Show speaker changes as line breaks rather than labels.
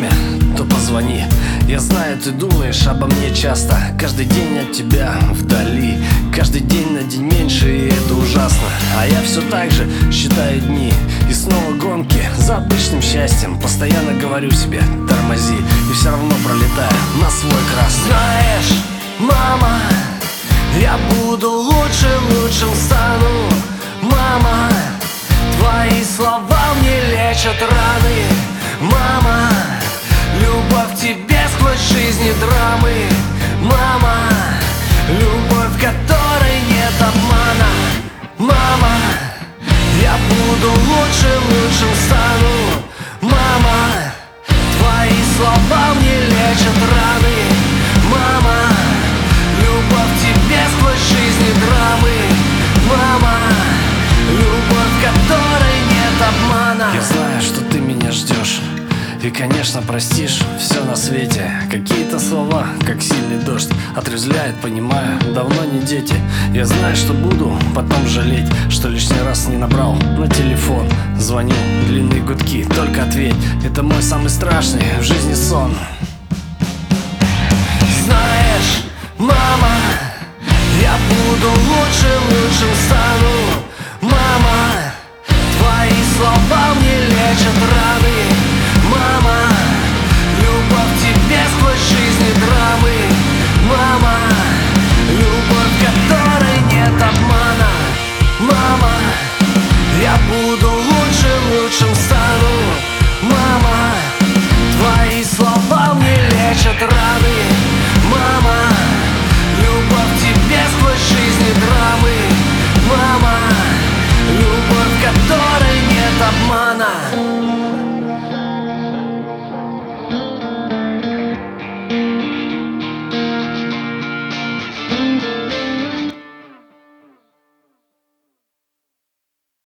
время, то позвони. Я знаю, ты думаешь обо мне часто. Каждый день от тебя вдали, каждый день на день меньше, и это ужасно. А я все так же считаю дни, и снова гонки за обычным счастьем. Постоянно говорю себе: тормози, и все равно пролетаю на свой красный.
Знаешь, мама, я буду лучше, лучшим стану. Мама, твои слова мне лечат раны. Мама, любовь к тебе сквозь жизни драмы. Мама, любовь, в которой нет обмана. Мама, я буду лучше, лучшим стану. Мама, твои слова мне лечат раны. Мама, любовь к тебе сквозь жизни драмы. Мама, любовь, в которой нет обмана.
Я знаю, что ты меня ждешь, и, конечно, простишь все на свете. Какие-то слова, как сильный дождь, отрезвляет, понимаю, давно не дети. Я знаю, что буду потом жалеть, что лишний раз не набрал на телефон. Звоню, длинные гудки, только ответь. Это мой самый страшный в жизни сон.
Знаешь, мама, я буду лучше, лучшим стану. Мама, твои слова мне лечат раны. Мама,